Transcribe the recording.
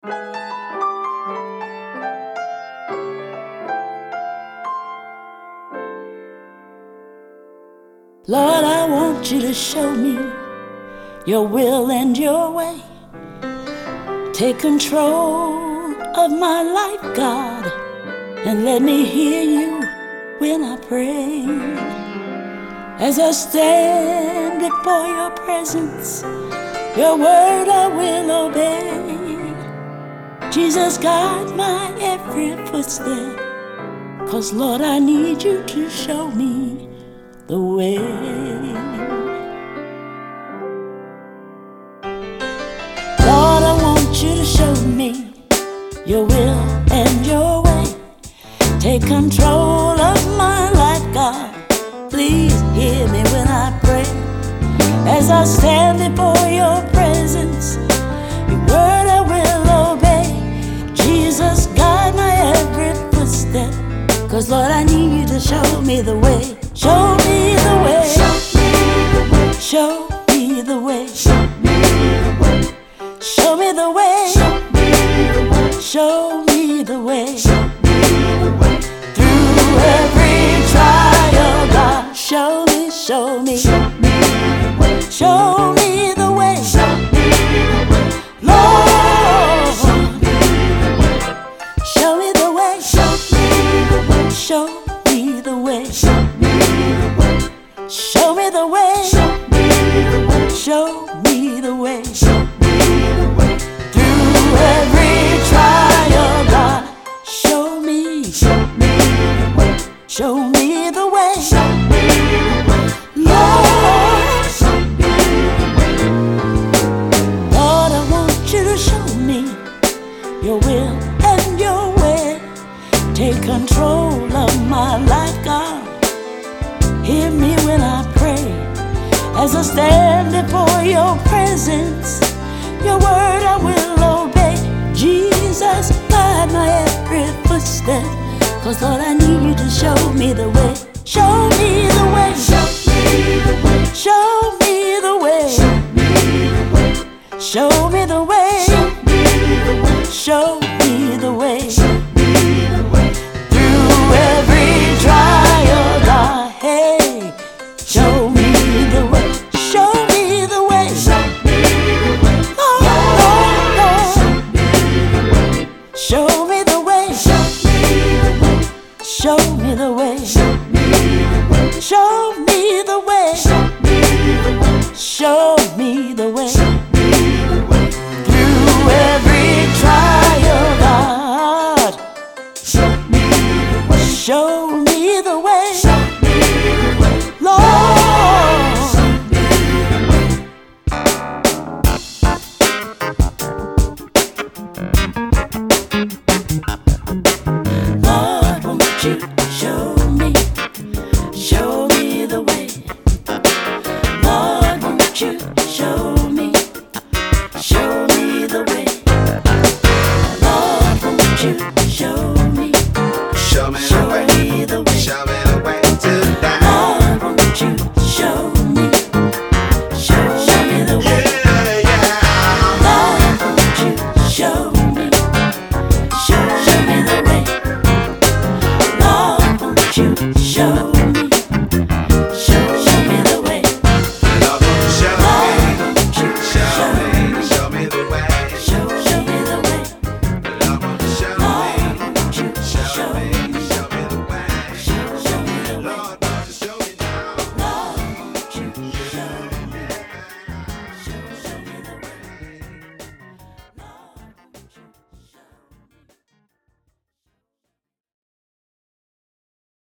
Lord, I want you to show me your will and your way. Take control of my life, God, and let me hear you when I pray. As I stand before your presence, your word I will obey. Jesus, guide my every footstep, 'cause Lord, I need you to show me the way. Lord, I want you to show me your will and your way. Take control of my life, God. Please hear me when I pray. As I stand before your presence, your word I will obey. Jesus, guide my every footstep, 'cause Lord, I need you to show me the way. Show me the way. Show me the way. Show me the way. Show me the way. Show me the way. Through every trial, God, show me. Show me the way. Lord, show me the way. Show me the way. Show me the way. Show me the way. Through every trial, God, show me. Show me the way. Lord, I want you to show me your will and your way. Take control of my life, God. Hear me when I pray. As I stand before your presence, your word I will obey. Jesus, guide my every footstep, 'cause Lord, I need you to show me the way. Show me the way. Show me the way. Show me the way. Show me the way. Show me the way. Through every trial, God, hey, show me the way. Show me the way. Lord, Lord, show me the way. Show me the way. Show me the way. Show me the way. Through every trial, God, show me the way. Lord, Lord, won't you show me the way. Lord, won't you show me the way. Lord, won't you show me the way. Show me the way tonight. Lord, won't you show me the way. Lord, won't you show me the way. Lord, won't you show me